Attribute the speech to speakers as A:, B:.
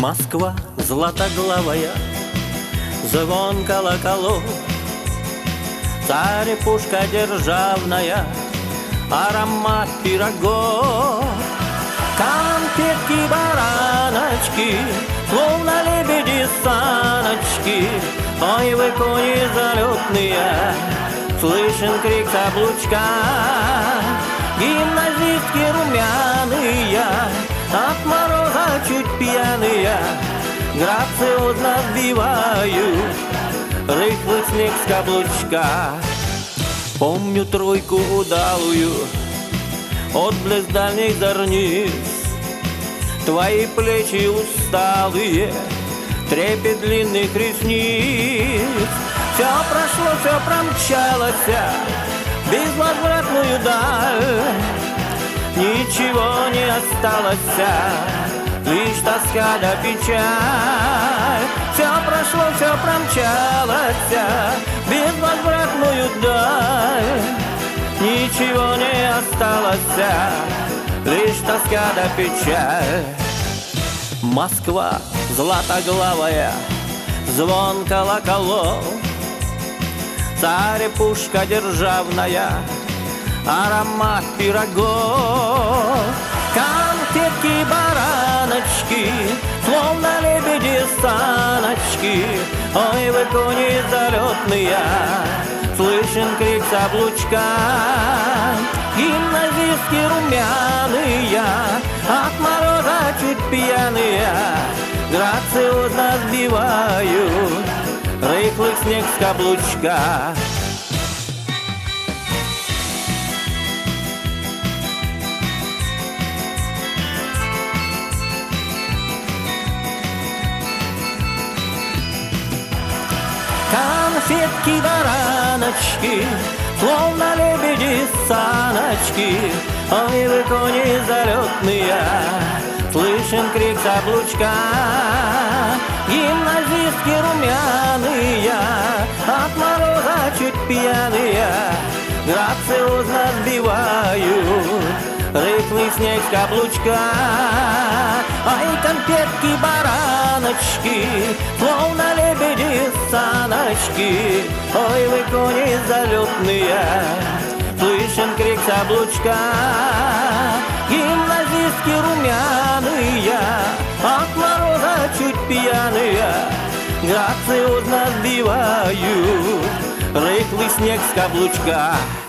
A: Москва златоглавая, звон колоколов, царь-пушка державная, аромат пирогов, конфетки, бараночки, словно лебеди-саночки. Ой, вы кони залетные, слышен крик каблучка. Гимназистки румяные, от мороза чуть пьяные, грациозно сбивают рыхлый снег с каблучка. Помню тройку удалую, отблеск дальних зорниц, твои плечи усталые, трепет длинных ресниц. Все прошло, все промчалось, безвозвратную даль, ничего не осталось, лишь тоска да печаль. Все прошло, все промчалось, безвозвратную даль, ничего не осталось, лишь тоска да печаль. Москва златоглавая, звон колоколов, царь-пушка державная, аромат пирогов, конфетки, бараночки, словно лебеди-саночки. Ой, вы кони залетные, слышен крик каблучка. Гимназистки румяные, от мороза чуть пьяные, грациозно сбивают рыхлый снег с каблучка. Конфетки, бараночки, словно лебеди-саночки. Ой, вы кони залетные, слышен крик каблучка. Гимназистки румяные, от мороза чуть пьяные, грациозно сбивают рыхлый снег с каблучка. Ай, конфетки, бараночки, словно лебеди-саночки. Ой, вы кони залетные, слышен крик каблучка. Гимназистки румяные, от мороза чуть пьяные, грациозно сбивают рыхлый снег с каблучка.